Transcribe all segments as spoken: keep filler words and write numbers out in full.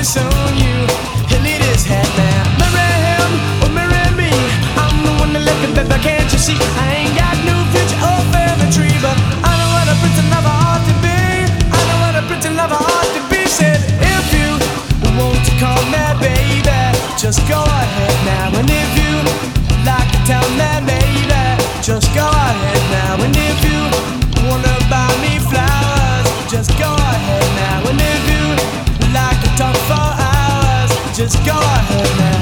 soon you. He'll lead his head now. Marry him or marry me. I'm the one that left him, baby, can't you see? I ain't got no future or family tree, but I know what a pretty lover ought to be. I know what a pretty lover ought to be. Said if you want to call me baby, just go ahead now. And if you like to tell me baby, just go ahead now. And if you wanna buy me flowers, just go ahead now. And if you like to talk for hours, just go ahead now.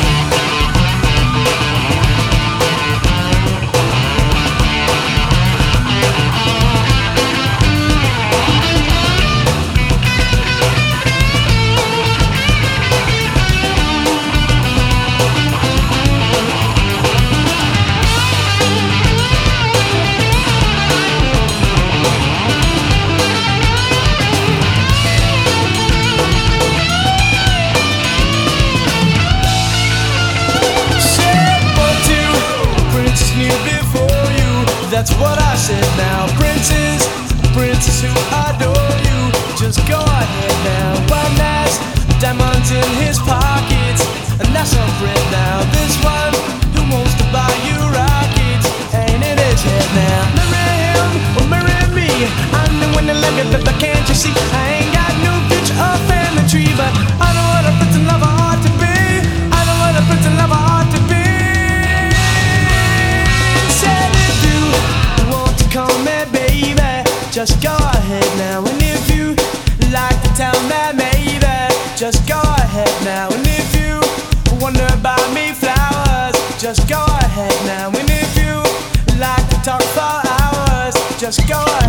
That's what I said now. Princes, princes who adore you, just go ahead now. One has diamonds in his pockets, and that's a friend now. This one who wants to buy you rockets ain't in his head now. Marry him or marry me. I'm the one that love you, but can't you see? I ain't got no future or family tree, but I know what a pretty lover ought to be. I know what a pretty lover ought to be. Call me baby, just go ahead now. And if you like to tell me maybe, just go ahead now. And if you wonder about me flowers, just go ahead now. And if you like to talk for hours, just go ahead.